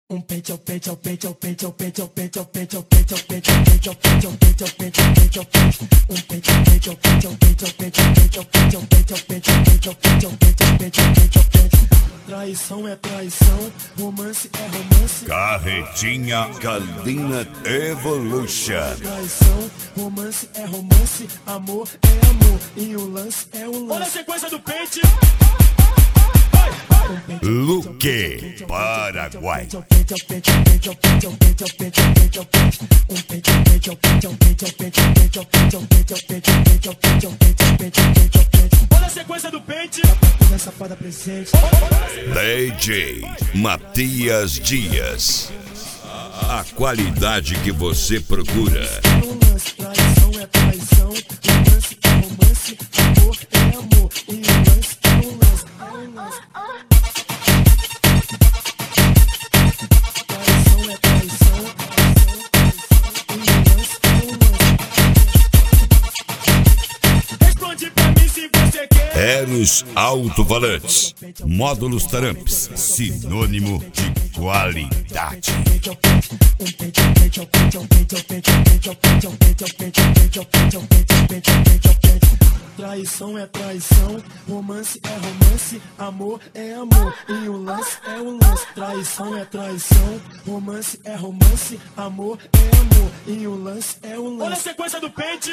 Pente ao pente ao pente ao pente ao pente ao pente ao pente ao pente ao pente ao pente ao pente ao pente ao pente ao pente ao pente. Pente ao pente ao pente ao pente ao pente ao pente ao pente ao pente ao pente ao pente ao pente ao pente ao pente ao pente ao pente. Traição é traição, romance é romance. Carretinha Kalina Evolution. Traição, romance é romance, amor é amor e o lance é o lance. Olha a sequência do pente. Luque, Paraguai. Olha a sequência do pente. Safada presente. DJ Matias Dias. A qualidade que você procura. Traição é traição, romance é romance, amor é amor e o lance é o lance, é o lance. Traição é traição, e o lance é o lance. Responde pra mim se você quer. Eros Alto-Falantes. Módulos Taramps. Sinônimo de qualidade. Traição é traição, romance é romance, amor é amor e o lance é o lance. Traição é traição, romance é romance, amor é amor e o lance é o lance. Olha a sequência do pente.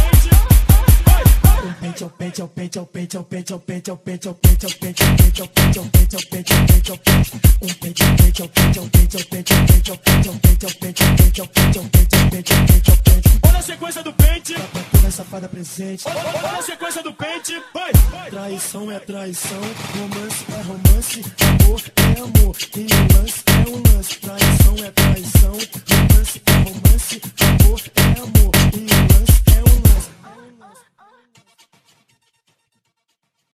Pente ao pente ao pente ao pente ao pente ao pente ao pente ao pente ao pente ao pente ao pente ao pente ao pente ao pente ao pente. Pente ao pente ao pente ao pente ao pente ao pente ao pente ao pente ao pente ao pente ao pente ao pente ao pente ao pente ao pente. Olha a sequência do pente. Toda safada presente. Olha a sequência do pente. Traição é traição, romance é romance, amor é amor e o lance é o lance. Traição é traição, romance é romance, amor é